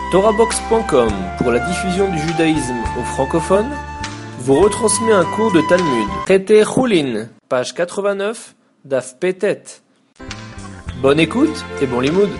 TorahBox.com, pour la diffusion du judaïsme aux francophones, vous retransmet un cours de Talmud. Traité Choulin, page 89, Daf Petet. Bonne écoute et bon limoud.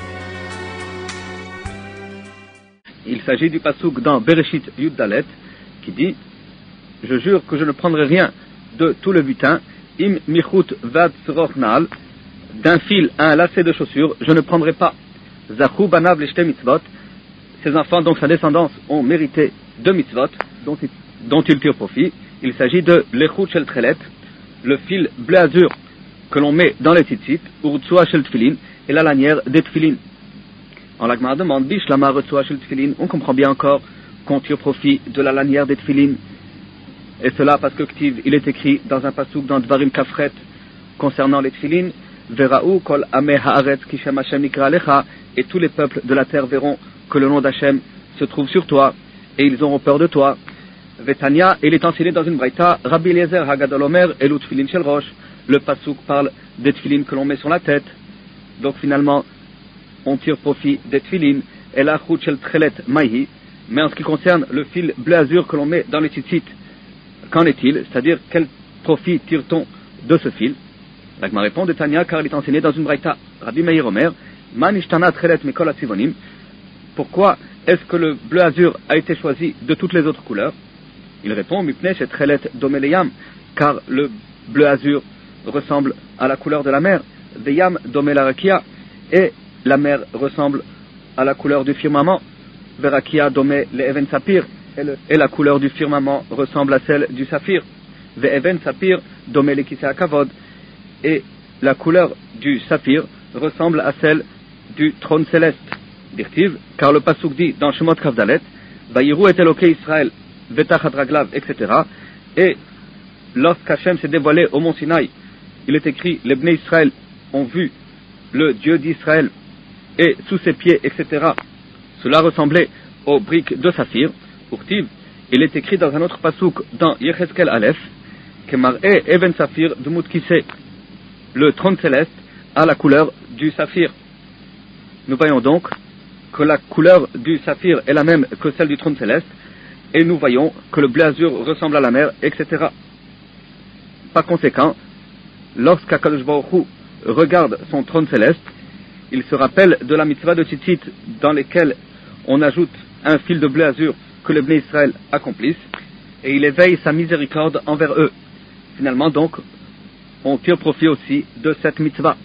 Il s'agit du passouk dans Bereshit Yud Dalet qui dit: je jure que je ne prendrai rien de tout le butin, im michut vad srochnal, d'un fil à un lacet de chaussures, je ne prendrai pas. Zachu banav leshte mitzvot, ses enfants, donc sa descendance, ont mérité deux mitzvot dont ils tirent profit. Il s'agit de l'echut shel trelet, le fil bleu azur que l'on met dans les tzitzit, urtsua shel tfilin, et la lanière des tfilin. En la Gemara demande, bishlama urtsua shel tfilin, on comprend bien encore qu'on tire profit de la lanière des tfilin. Et cela parce que Ktiv, il est écrit dans un passouk dans Dvarim Kafret concernant les tfilin, Vera'u kol ameh haaretz ki shem Hashem nikra alecha, et tous les peuples de la terre verront que le nom d'Hachem se trouve sur toi, et ils auront peur de toi. Vetania, il est enseigné dans une braïta, Rabbi Eliezer Hagadol Omer, Elu tfilin shel rosh, le passouk parle des tfilin que l'on met sur la tête. Donc finalement, on tire profit des tfilin, et la chut shel trelet maïhi, mais en ce qui concerne le fil bleu azur que l'on met dans les tzitzit, qu'en est-il? C'est-à-dire, quel profit tire-t-on de ce fil? La Gemara répond de Tania, car il est enseigné dans une braïta. Rabbi Meir Omer, Man ishtana trelet mikol atzivonim. Pourquoi est-ce que le bleu azur a été choisi de toutes les autres couleurs? Il répond, Mipnei chez trelet domeleyam, car le bleu azur ressemble à la couleur de la mer. Veyam domel-arakia, et la mer ressemble à la couleur du firmament. Verakia domel le even sapir, et la couleur du firmament ressemble à celle du saphir. Ve'even sapir domel ekiseh hakavod, et la couleur du saphir ressemble à celle du trône céleste. Dirtiv, car le passouk dit dans Shemot Kavdalet, Vayiru et Elokei Israël, Vetachat Raglav, etc. Et lorsqu'Hachem s'est dévoilé au mont Sinaï, il est écrit, les Bnei Israël ont vu le Dieu d'Israël, et sous ses pieds, etc. Cela ressemblait aux briques de saphir. Urtiv, il est écrit dans un autre passouk, dans Yecheskel Aleph, Kemar Even Saphir Dumut Kiseh, le trône céleste a la couleur du saphir. Nous voyons donc que la couleur du saphir est la même que celle du trône céleste, et nous voyons que le bleu azur ressemble à la mer, etc. Par conséquent, lorsqu'Akadosh Baruch Hu regarde son trône céleste, il se rappelle de la mitzvah de tzitzit dans lesquelles on ajoute un fil de bleu azur que les Bnei Israël accomplissent, et il éveille sa miséricorde envers eux. Finalement donc, on tire profit aussi de cette mitzvah.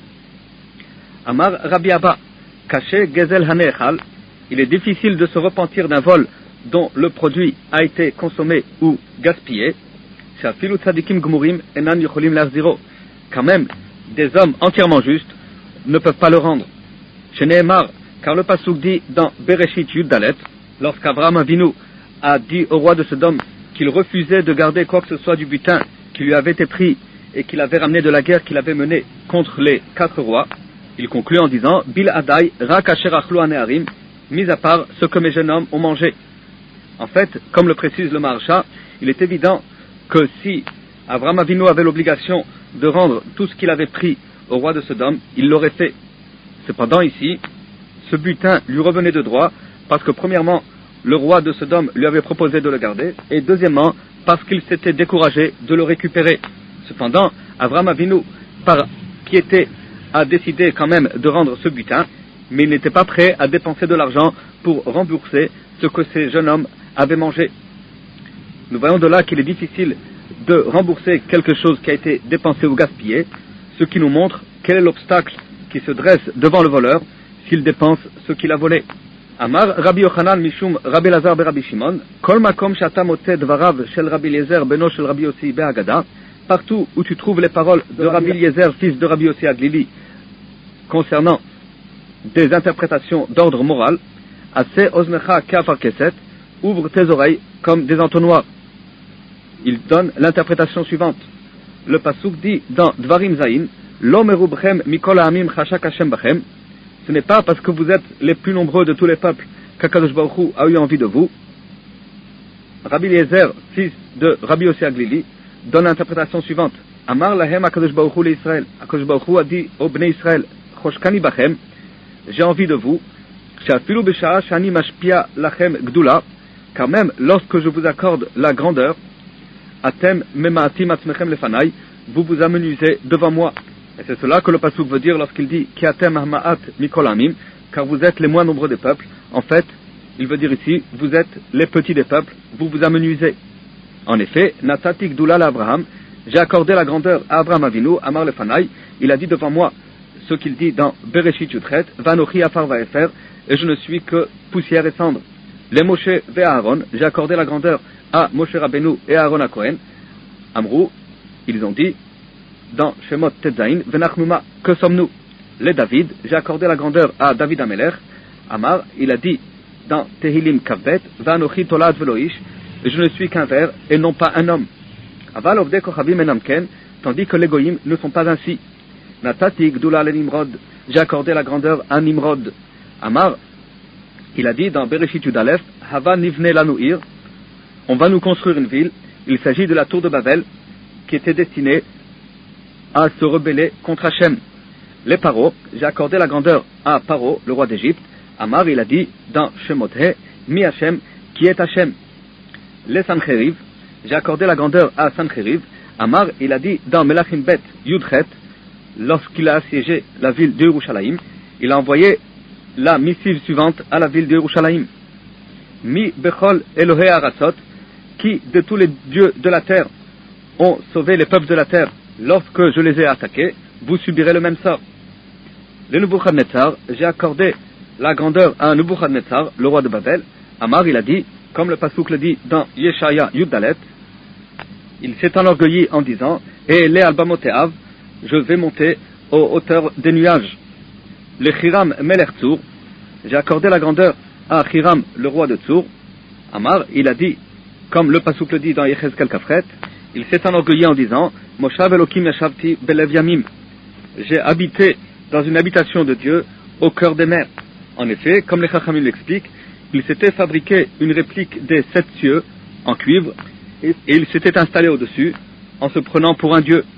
Amar Rabbi Abba, Caché Gezel Hanechal, il est difficile de se repentir d'un vol dont le produit a été consommé ou gaspillé. Shafilu tzadikim gmurim enan yocholim larziro, quand même des hommes entièrement justes ne peuvent pas le rendre. Chez Nehemar, car le passouk dit dans Bereshit Yud Dalet, lorsqu'Abraham Avinu a dit au roi de Sodome qu'il refusait de garder quoi que ce soit du butin qui lui avait été pris et qu'il avait ramené de la guerre qu'il avait menée contre les 4 rois, il conclut en disant Bil Adai Rak Asher Achlu Haneharim, mis à part ce que mes jeunes hommes ont mangé. En fait, comme le précise le Maharsha, il est évident que si Abraham Avinu avait l'obligation de rendre tout ce qu'il avait pris au roi de Sodome, il l'aurait fait. Cependant ici, ce butin lui revenait de droit parce que premièrement, le roi de Sodome lui avait proposé de le garder, et deuxièmement, parce qu'il s'était découragé de le récupérer. Cependant, Abraham Avinu, par piété, a décidé quand même de rendre ce butin, mais il n'était pas prêt à dépenser de l'argent pour rembourser ce que ces jeunes hommes avaient mangé. Nous voyons de là qu'il est difficile de rembourser quelque chose qui a été dépensé ou gaspillé, ce qui nous montre quel est l'obstacle qui se dresse devant le voleur s'il dépense ce qu'il a volé. Amar Rabbi Yochanan Mishum Rabbi Elazar be Rabbi Shimon, Kol makom shata motze dvarav shel Rabbi Eliezer beno shel Rabbi Yossi be Agada, partout où tu trouves les paroles de Rabbi Eliezer, fils de Rabbi Yossi Aglili, concernant des interprétations d'ordre moral, Ase oznecha kafar keset, ouvre tes oreilles comme des entonnoirs. Il donne l'interprétation suivante. Le passouk dit dans Dvarim Zayin, Lo merubchem mikol ha'amim chashak Hashem bachem, ce n'est pas parce que vous êtes les plus nombreux de tous les peuples qu'Akadosh Baruch Hu a eu envie de vous. Rabbi Eliezer, fils de Rabbi Yossi Aglili, donne l'interprétation suivante. Amar lahem Akadosh Baruch Hu l'Israël. Akadosh Baruch Hu a dit au Bnei Israël, Choshkani bachem, j'ai envie de vous, She'afilu b'sha'a shani mashpia lachem gdula, car même lorsque je vous accorde la grandeur, atem mema'atim atzmechem lefanai, vous vous amenuisez devant moi. Et c'est cela que le pasuk veut dire lorsqu'il dit ki atem hama'at mikol amim, car vous êtes les moins nombreux des peuples. En fait, il veut dire ici, vous êtes les petits des peuples, vous vous amenuisez. En effet, natati gdula l'Abraham, j'ai accordé la grandeur à Abraham Avinu, Amar lefanai, il a dit devant moi ce qu'il dit dans Bereshit Yudchet, Vanochi afar vaefer, et je ne suis que poussière et cendre. Les Moshe et Aaron, j'ai accordé la grandeur à Moshe Rabbeinu et Aaron à Cohen. Amrou, ils ont dit dans Shemot Tetzain, Venachnuma, que sommes-nous? Les David, j'ai accordé la grandeur à David Amelech. Amar, il a dit dans Tehilim Kavbet, Vanochi tolad veloish, et je ne suis qu'un ver et non pas un homme. Aval ovde kochavim enamken, tandis que les goyim ne sont pas ainsi. Natati gdula le Nimrod, j'ai accordé la grandeur à Nimrod. Amar, il a dit dans Bereshit Yudalef, Hava nivne lanuir, on va nous construire une ville. Il s'agit de la tour de Babel qui était destinée à se rebeller contre Hachem. Les Paro, j'ai accordé la grandeur à Paro, le roi d'Égypte. Amar, il a dit dans Shemothe, Mi Hachem, qui est Hachem. Les Sancheriv, j'ai accordé la grandeur à Sancheriv. Amar, il a dit dans Melachim Bet Yudchet, lorsqu'il a assiégé la ville de Yerushalayim, il a envoyé la missive suivante à la ville de Yerushalayim. Mi Bechol Elohei Aratzot, qui de tous les dieux de la terre ont sauvé les peuples de la terre lorsque je les ai attaqués, vous subirez le même sort. Le Nebuchadnezzar, j'ai accordé la grandeur à Nebuchadnezzar, le roi de Babel. Amar, il a dit, comme le pasuk le dit dans Yeshaya Yuddalet, il s'est enorgueilli en disant, et les Albamoteav, je vais monter aux hauteurs des nuages. Le Hiram Melech Tzur, j'ai accordé la grandeur à Hiram, le roi de Tzur. Amar, il a dit, comme le pasuk le dit dans Yechezkel Kafret, il s'est enorgueilli en disant, Moshav Elokim Yashavti Belev Yamim, j'ai habité dans une habitation de Dieu au cœur des mers. En effet, comme les Chachamim l'expliquent, il s'était fabriqué une réplique des 7 cieux en cuivre et il s'était installé au-dessus en se prenant pour un dieu.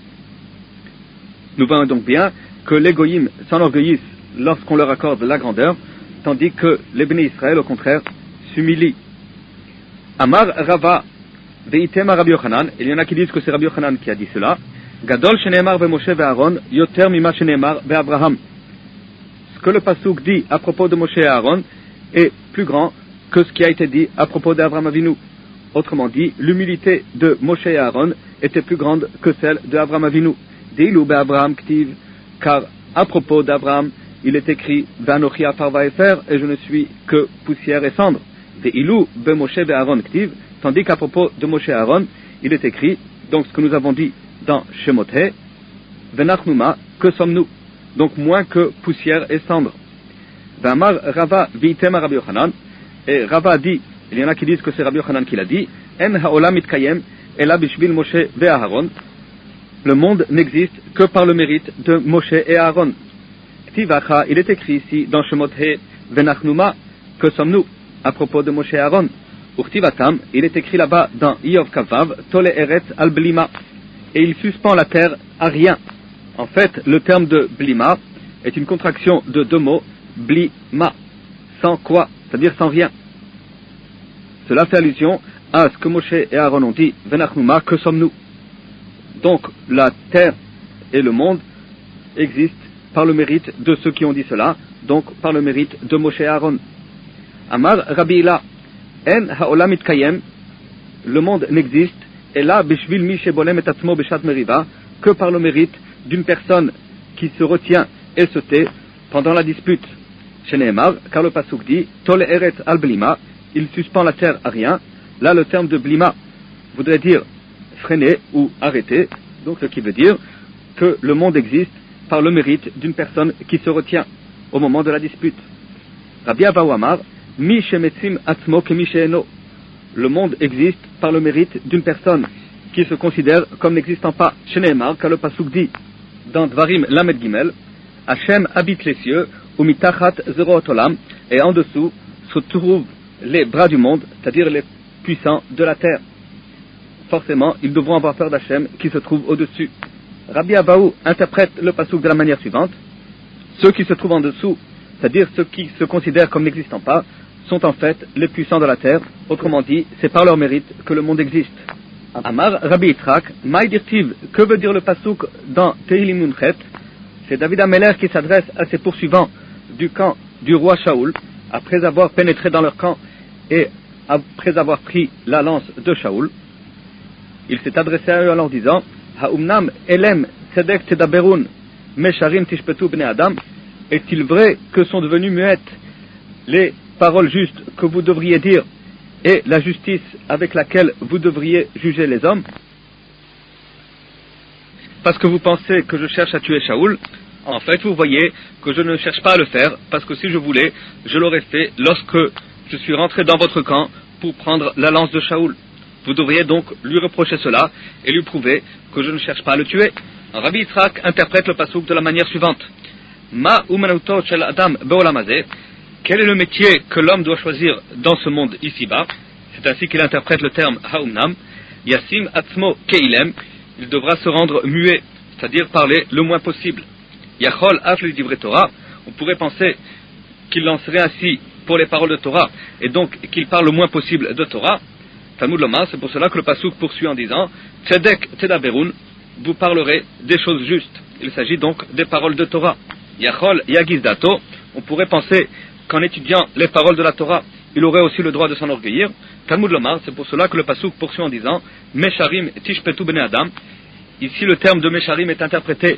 Nous voyons donc bien que les goyim s'enorgueillissent lorsqu'on leur accorde la grandeur, tandis que les béné Israël, au contraire, s'humilient. Amar Rava Veitema Rabbi Yochanan, il y en a qui disent que c'est Rabbi Yochanan qui a dit cela. Gadol sheneemar beMoshe veAaron yoter mima sheneemar beAbraham. Ce que le pasuk dit à propos de Moshe et Aaron est plus grand que ce qui a été dit à propos d'Abraham Avinu. Autrement dit, l'humilité de Moshe et Aaron était plus grande que celle d'Abraham Avinu. Deilu be'Abraham ktiv, car à propos d'Abraham, il est écrit Vanochi afar vaefer, et je ne suis que poussière et cendre. Deilu beMoshe veAaron ktiv, tandis qu'à propos de Moshe et Aaron, il est écrit, donc ce que nous avons dit dans Shemothe, Venachnuma, que sommes-nous? Donc moins que poussière et cendre. Vamar Rava Vitema Rabbi Yochanan, et Rava a dit, il y en a qui disent que c'est Rabbi Yochanan qui l'a dit, En haolam itkayem ela bishvil Moshe ve'Aaron, le monde n'existe que par le mérite de Moshe et Aaron. Ktivacha, il est écrit ici dans Shemothe, Venachnuma, que sommes-nous? À propos de Moshe et Aaron. Urtivatam, il est écrit là-bas dans Iyov Kavav, Tole Eretz al Blima, et il suspend la terre à rien. En fait, le terme de Blima est une contraction de 2 mots, Blima, sans quoi, c'est-à-dire sans rien. Cela fait allusion à ce que Moshe et Aaron ont dit, Venachnuma, que sommes-nous? Donc, la terre et le monde existent par le mérite de ceux qui ont dit cela, donc par le mérite de Moshe et Aaron. Amar Rabbi Ila, En haolam itkayem, le monde n'existe, et là, bishvil mi shebolem et atzmo beshat meriva, que par le mérite d'une personne qui se retient et se tait pendant la dispute. Chez Nehemar, car le pasuk dit, Tol eretz al blima, il suspend la terre à rien. Là, le terme de blima voudrait dire freiner ou arrêter, donc ce qui veut dire que le monde existe par le mérite d'une personne qui se retient au moment de la dispute. Rabbi Abahu Amar, Mi shemetzim atzmo kemi she'eno. Le monde existe par le mérite d'une personne qui se considère comme n'existant pas. Chez Nehemar, car le pasuk dit dans Dvarim Lamed Gimel, Hachem habite les cieux, ou mitachat zeroot olam, et en dessous se trouvent les bras du monde, c'est-à-dire les puissants de la terre. Forcément, ils devront avoir peur d'Hachem qui se trouve au-dessus. Rabbi Abahu interprète le pasuk de la manière suivante. Ceux qui se trouvent en dessous c'est-à-dire ceux qui se considèrent comme n'existant pas, sont en fait les puissants de la terre. Autrement dit, c'est par leur mérite que le monde existe. Amar Rabbi Yitzhak, Maï dirtiv, que veut dire le pasouk dans Tehilim Nunchet? C'est David Ameler qui s'adresse à ses poursuivants du camp du roi Shaoul, après avoir pénétré dans leur camp et après avoir pris la lance de Shaoul. Il s'est adressé à eux en leur disant, Ha'umnam elem tzedek tedaberun mesharim tishpetu bnei adam. Est-il vrai que sont devenues muettes les paroles justes que vous devriez dire et la justice avec laquelle vous devriez juger les hommes? Parce que vous pensez que je cherche à tuer Shaoul, en fait vous voyez que je ne cherche pas à le faire, parce que si je voulais, je l'aurais fait lorsque je suis rentré dans votre camp pour prendre la lance de Shaoul. Vous devriez donc lui reprocher cela et lui prouver que je ne cherche pas à le tuer. Rabbi Yitzhak interprète le pasouk de la manière suivante. Ma umanuto shel adam beolamazeh. Quel est le métier que l'homme doit choisir dans ce monde ici-bas? C'est ainsi qu'il interprète le terme ha'umnam. Yasim atzmo keilem. Il devra se rendre muet, c'est-à-dire parler le moins possible. Yachol afli divrei Torah. On pourrait penser qu'il en serait ainsi pour les paroles de Torah, et donc qu'il parle le moins possible de Torah. Talmud Lomar, c'est pour cela que le pasuk poursuit en disant Tzedek tedaberun, vous parlerez des choses justes. Il s'agit donc des paroles de Torah. Yachol yagiz dato, on pourrait penser qu'en étudiant les paroles de la Torah, il aurait aussi le droit de s'enorgueillir. Talmud Lomar, c'est pour cela que le pasuk poursuit en disant Mesharim tishpetu bnei adam. Ici, le terme de Mesharim est interprété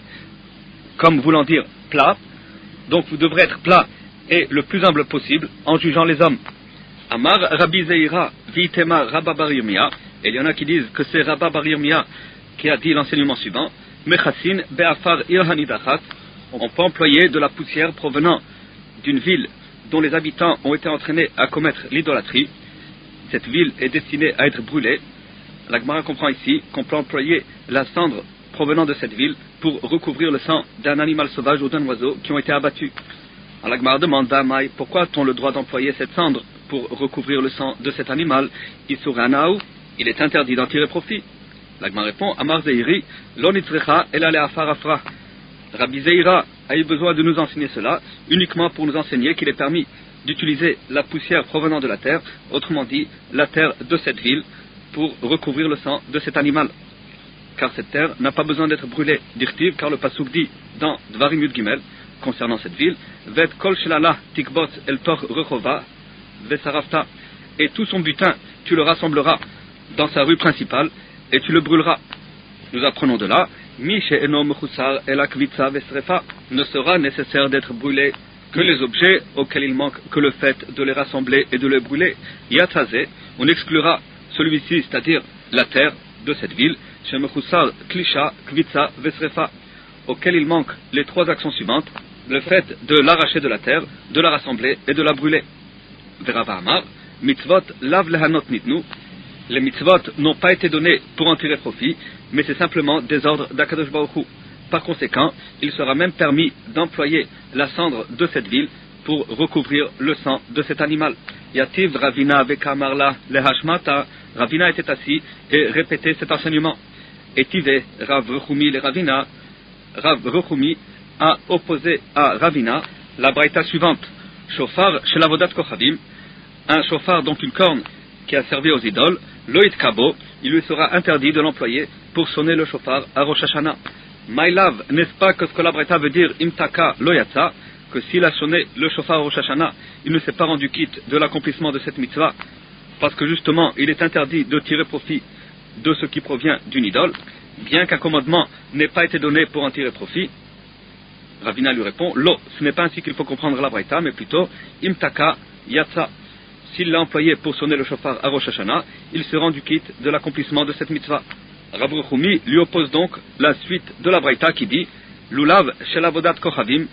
comme voulant dire plat. Donc, vous devrez être plat et le plus humble possible en jugeant les hommes. Amar Rabbi Zeira Vitema Rabba Bar Yirmiyah. Et il y en a qui disent que c'est Rabba Bar Yirmiyah qui a dit l'enseignement suivant Mechassin be'afar irhanidachat. On peut employer de la poussière provenant d'une ville dont les habitants ont été entraînés à commettre l'idolâtrie. Cette ville est destinée à être brûlée. La Gemara comprend ici qu'on peut employer la cendre provenant de cette ville pour recouvrir le sang d'un animal sauvage ou d'un oiseau qui ont été abattus. Alors la Gemara demande Damaï, pourquoi a-t-on le droit d'employer cette cendre pour recouvrir le sang de cet animal? Isuranaou, il est interdit d'en tirer profit. La Gemara répond Amar Zeiri, lo nitzrecha el ale afar afra. Rabbi Zeira a eu besoin de nous enseigner cela uniquement pour nous enseigner qu'il est permis d'utiliser la poussière provenant de la terre, autrement dit la terre de cette ville, pour recouvrir le sang de cet animal. Car cette terre n'a pas besoin d'être brûlée, dirtiv, car le pasuk dit dans Dvarim Yud Gimel, concernant cette ville, Vet kol shelala tikbot el tor rechova vesarafta, et tout son butin tu le rassembleras dans sa rue principale et tu le brûleras. Nous apprenons de là, Mi she'eno mechusar el akvitza vesrefa, ne sera nécessaire d'être brûlé que les objets auxquels il manque que le fait de les rassembler et de les brûler. Yatzaze, on exclura celui-ci, c'est-à-dire la terre de cette ville, chez mechusar klisha kvitza vesrefa, auquel il manque les trois actions suivantes, le fait de l'arracher de la terre, de la rassembler et de la brûler. Verava Amar, mitzvot lav lehanot nitnu, les mitzvot n'ont pas été donnés pour en tirer profit, mais c'est simplement des ordres d'Akadosh Baruch Hu. Par conséquent, il sera même permis d'employer la cendre de cette ville pour recouvrir le sang de cet animal. Yativ Ravina avec Amarla lehashmata, Ravina était assis et répétait cet enseignement. Etive Rav Rechumi le Ravina, Rav Rechumi a opposé à Ravina la braïta suivante. Shofar shel avodat kochavim, un shofar donc une corne qui a servi aux idoles, loït kabo, il lui sera interdit de l'employer pour sonner le shofar à Rosh Hashanah. Maïlav, n'est-ce pas que ce que la braïta veut dire imtaka loyatsa, que s'il a sonné le shofar à Rosh Hashanah, il ne s'est pas rendu quitte de l'accomplissement de cette mitzvah, parce que justement il est interdit de tirer profit de ce qui provient d'une idole, bien qu'un commandement n'ait pas été donné pour en tirer profit. Ravina lui répond, lo, ce n'est pas ainsi qu'il faut comprendre la braïta, mais plutôt imtaka yatsa. S'il l'a employé pour sonner le shofar à Rosh Hashanah, il se rend du quitte de l'accomplissement de cette mitzvah. Rav Rechumi lui oppose donc la suite de la braïta qui dit Lulav shel avodat kochavim,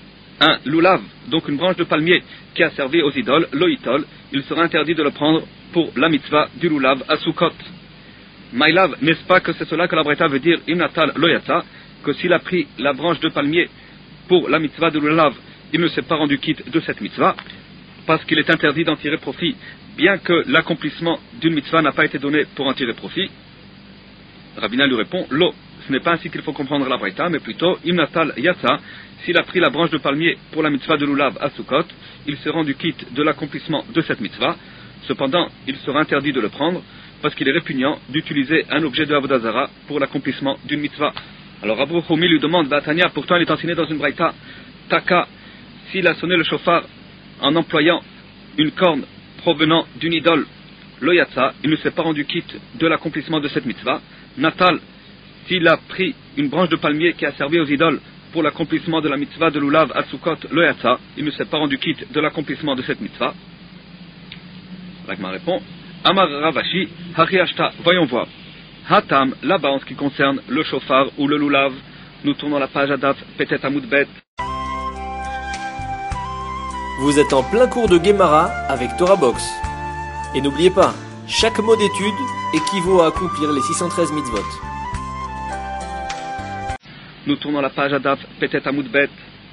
un lulav, donc une branche de palmier qui a servi aux idoles, loïtol, il sera interdit de le prendre pour la mitzvah du lulav à Sukkot. Maïlav, n'est-ce pas que c'est cela que la braïta veut dire imnatal loyata, que s'il a pris la branche de palmier pour la mitzvah de lulav, il ne s'est pas rendu quitte de cette mitzvah, parce qu'il est interdit d'en tirer profit, bien que l'accomplissement d'une mitzvah n'a pas été donné pour en tirer profit. Ravina lui répond, lo, ce n'est pas ainsi qu'il faut comprendre la Braïta, mais plutôt Im Natal Yatsa, s'il a pris la branche de palmier pour la mitzvah de Lulav à Sukkot, il se rend du quitte de l'accomplissement de cette mitzvah. Cependant, il sera interdit de le prendre parce qu'il est répugnant d'utiliser un objet de Avodah Zara pour l'accomplissement d'une mitzvah. Alors Rabbi Choumi lui demande, Batania, pourtant il est enseigné dans une Braïta, Taka, s'il a sonné le chauffard en employant une corne provenant d'une idole, Loyatsa, il ne s'est pas rendu quitte de l'accomplissement de cette mitzvah. Natal, s'il a pris une branche de palmier qui a servi aux idoles pour l'accomplissement de la mitzvah de Lulav à Sukkot, Loyatsa, il ne s'est pas rendu quitte de l'accomplissement de cette mitzvah. L'Agma répond, Amar Ravashi, Hariashta, voyons voir. Hatam, là-bas en ce qui concerne le chauffard ou le Lulav, nous tournons la page à Daf, Petet Amoudbet. Vous êtes en plein cours de Gemara avec Torah Box. Et n'oubliez pas, chaque mot d'étude équivaut à accomplir les 613 mitzvot. Nous tournons la page à Daf, Petet Amoudbet.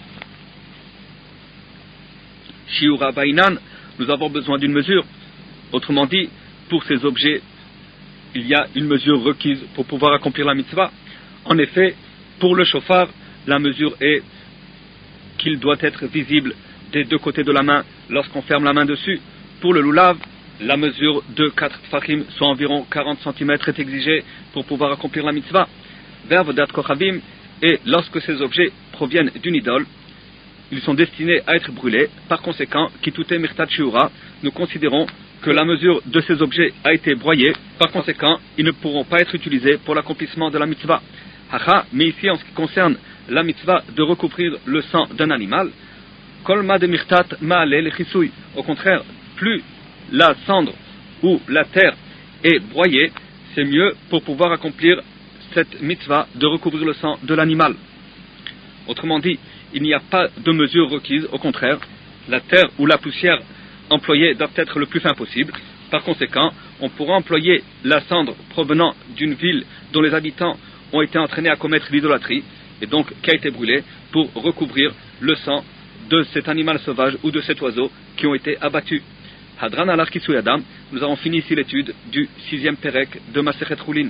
Shiura Bainan, nous avons besoin d'une mesure. Autrement dit, pour ces objets, il y a une mesure requise pour pouvoir accomplir la mitzvah. En effet, pour le chauffard, la mesure est qu'il doit être visible des deux côtés de la main lorsqu'on ferme la main dessus. Pour le lulav, la mesure de 4 tfachim, soit environ 40 cm, est exigée pour pouvoir accomplir la mitzvah. Ve'avodat kochavim, et lorsque ces objets proviennent d'une idole, ils sont destinés à être brûlés. Par conséquent, kitute mirtat shiura, nous considérons que la mesure de ces objets a été broyée. Par conséquent, ils ne pourront pas être utilisés pour l'accomplissement de la mitzvah. Hacha, mais ici en ce qui concerne la mitzvah de recouvrir le sang d'un animal, kolma de mirtat ma'ale le chisui. Au contraire, plus la cendre ou la terre est broyée, c'est mieux pour pouvoir accomplir cette mitzvah de recouvrir le sang de l'animal. Autrement dit, il n'y a pas de mesure requise, au contraire, la terre ou la poussière employée doit être le plus fin possible. Par conséquent, on pourra employer la cendre provenant d'une ville dont les habitants ont été entraînés à commettre l'idolâtrie, et donc qui a été brûlée, pour recouvrir le sang de cet animal sauvage ou de cet oiseau qui ont été abattus. Hadran al Kisui Adam, nous avons fini ici l'étude du 6e Perek de Masechet Choulin.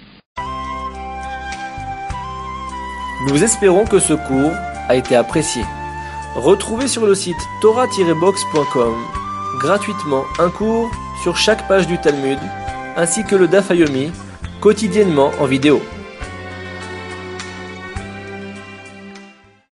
Nous espérons que ce cours a été apprécié. Retrouvez sur le site torah-box.com gratuitement un cours sur chaque page du Talmud, ainsi que le Daf Yomi, quotidiennement en vidéo.